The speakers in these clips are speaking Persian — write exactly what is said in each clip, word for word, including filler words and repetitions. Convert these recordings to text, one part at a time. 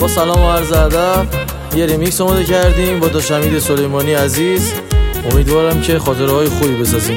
با سلام و عرض ادب یه ریمیکس آماده کردیم با داش حمید سلیمانی عزیز. امیدوارم که خاطره های خوبی بسازیم.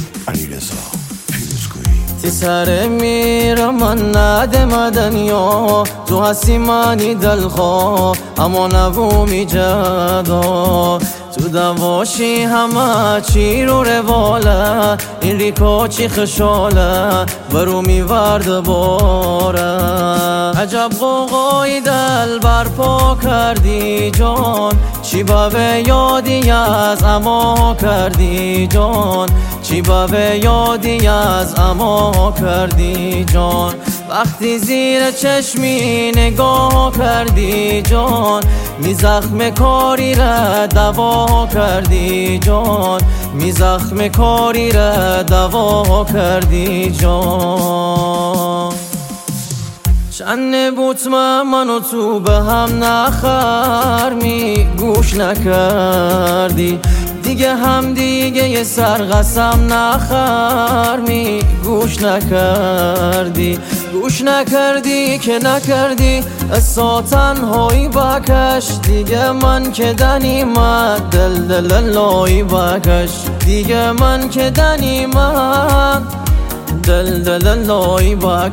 تی سر میرم من ندم دنیا، تو هستی منی دلخواه اما نبومی جدا، تو دواشی همه چی رو رواله، این ریکا چی خشاله برو میورد باره. عجب قوقای دل برپا کردی جان، چی با به یادی از اما کردی جان، چی با به یادی از اما کردی جان. وقتی زیر چشمی نگاه کردی جان، می زخم کاری را دوا کردی جان، می زخم کاری را دوا کردی جان. چند بوت من و تو به هم نخر می گوش نکردی، دیگه هم دیگه یه سر قسم نخر می گوش نکردی، گوش نکردی که نکردی اسا تنهایی بکش، دیگه من که دنیمت دل دل لایی بکش، دیگه من که دنیمت دل دل لایی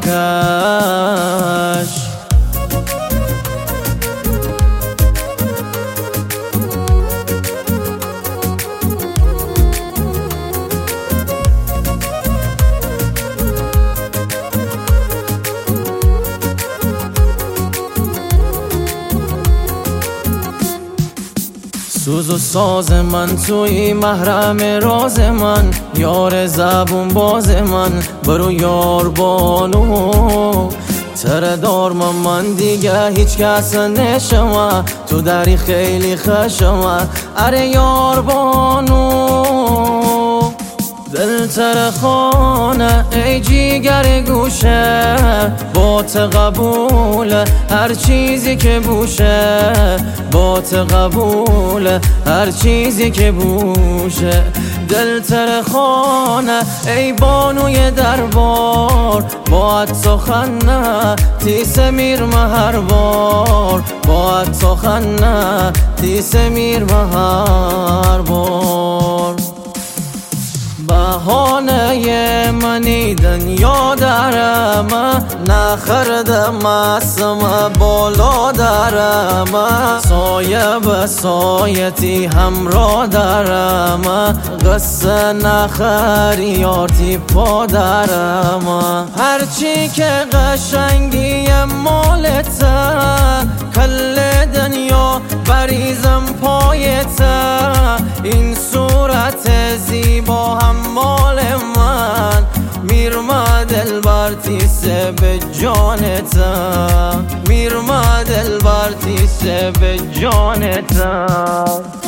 بکش. سوز و ساز من توی محرم راز من، یار زبون باز من برو یار بانو، تره دار من من دیگه هیچ کس نشمه، تو داری خیلی خشمه اره یار بانو. دل تر خانه ای جیگر گوشه، بات قبول هر چیزی که بوشه، بات قبول هر چیزی که بوشه. دل تر خانه ای بانوی دربار، باید سخن نه تیس میرمه هر بار، باید سخن نه تیس میرمه هر بار. بهانه منی دنیا درم نخردم اسم بالا درم، سایه به سایتی همراه درم، قصه نخری یارتی پا درم. هرچی که قشنگی مالته، کل دنیا بریزم پایته، این صورت زیبا هم مال من، میرمه دل بر تیسه به جانتا، میرمه دل بر تیسه به جانتا.